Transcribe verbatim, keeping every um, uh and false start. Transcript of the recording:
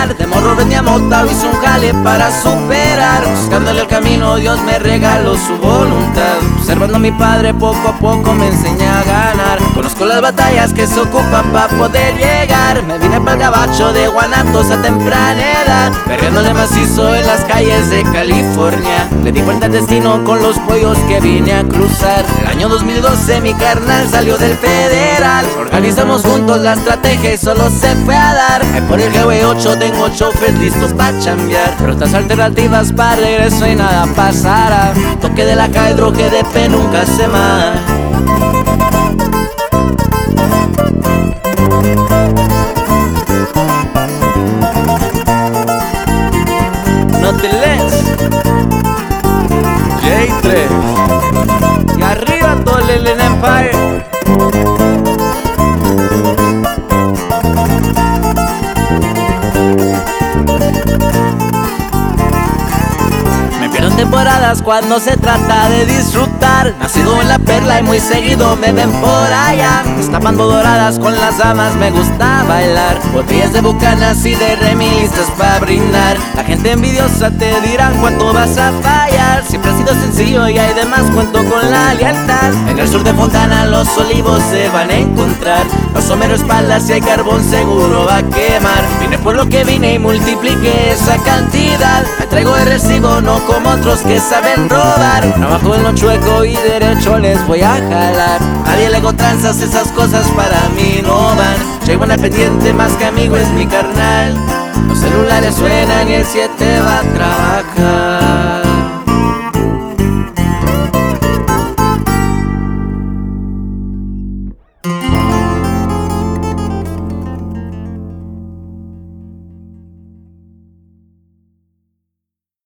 real. De morro vendía mota, hice un jale para superar. Buscándole el camino, Dios me regaló su voluntad. Observando a mi padre, poco a poco me enseñé a ganar. Conozco las batallas que se ocupan para poder llegar. Me vine para el gabacho de Guanatos a temprana edad, perreándole macizo en las calles de California. Le di vuelta al destino con los pollos que vine a cruzar. El año dos mil doce mi carnal salió del federal. Organizamos juntos la estrategia y solo se fue a dar. Ahí por el G W ocho tengo chofres listos pa' chambear. Pero estas alternativas para regreso y nada pasará. Toque de la calle, drogue de P, nunca se más. No te lees J tres y arriba todo el Empire. Me pierdo temporadas cuando se trata de disfrutar. Nacido en la perla y muy seguido me ven por allá. Destapando doradas con las damas me gusta bailar. Botellas de bucanas y de Remy listas pa' brindar. La gente envidiosa te dirán cuánto vas a fallar. Siempre ha sido sencillo y hay demás, cuento con la lealtad. En el sur de Fontana los olivos se van a encontrar. Los somero espaldas y hay carbón seguro va a quemar. Vine por lo que vine y multipliqué esa cantidad. Me traigo de recibo, no como otros que saben robar. Trabajo en lo chueco y derecho les voy a jalar. Nadie le hago tranzas, esas cosas para mí no van. Llego en el pendiente, más que amigo es mi carnal. Los celulares suenan y el siete va a trabajar.